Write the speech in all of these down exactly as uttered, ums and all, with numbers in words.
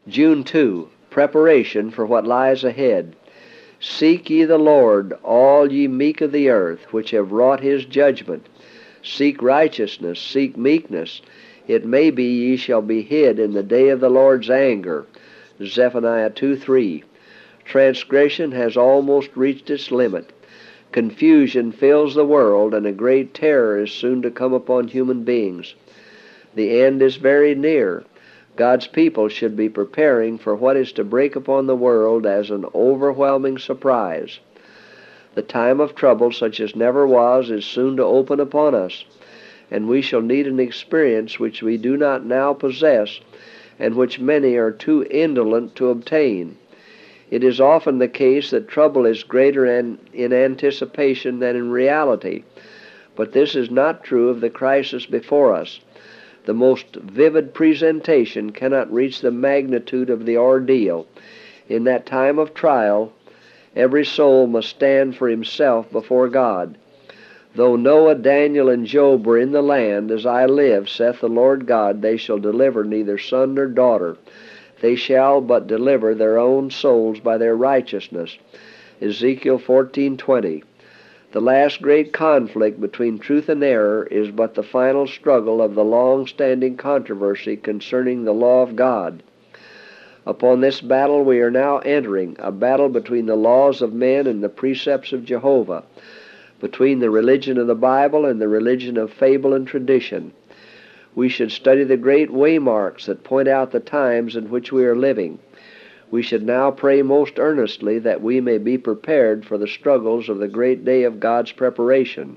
June second, preparation for what lies ahead. Seek ye the Lord, all ye meek of the earth, which have wrought his judgment. Seek righteousness, seek meekness. It may be ye shall be hid in the day of the Lord's anger. Zephaniah two three. Transgression has almost reached its limit. Confusion fills the world, and a great terror is soon to come upon human beings. The end is very near. God's people should be preparing for what is to break upon the world as an overwhelming surprise. The time of trouble, such as never was, is soon to open upon us, and we shall need an experience which we do not now possess, and which many are too indolent to obtain. It is often the case that trouble is greater in, in anticipation than in reality, but this is not true of the crisis before us. The most vivid presentation cannot reach the magnitude of the ordeal. In that time of trial, every soul must stand for himself before God. Though Noah, Daniel, and Job were in the land, as I live, saith the Lord God, they shall deliver neither son nor daughter. They shall but deliver their own souls by their righteousness. Ezekiel fourteen twenty. The last great conflict between truth and error is but the final struggle of the long-standing controversy concerning the law of God. Upon this battle we are now entering, a battle between the laws of men and the precepts of Jehovah, between the religion of the Bible and the religion of fable and tradition. We should study the great waymarks that point out the times in which we are living. We should now pray most earnestly that we may be prepared for the struggles of the great day of God's preparation.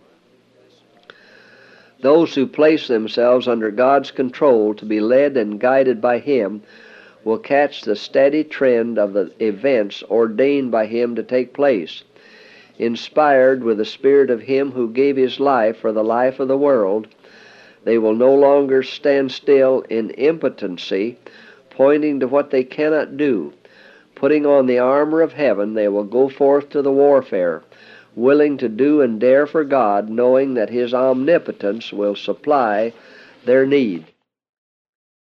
Those who place themselves under God's control to be led and guided by Him will catch the steady trend of the events ordained by Him to take place. Inspired with the Spirit of Him who gave His life for the life of the world, they will no longer stand still in impotency, pointing to what they cannot do. Putting on the armor of heaven, they will go forth to the warfare, willing to do and dare for God, knowing that His omnipotence will supply their need.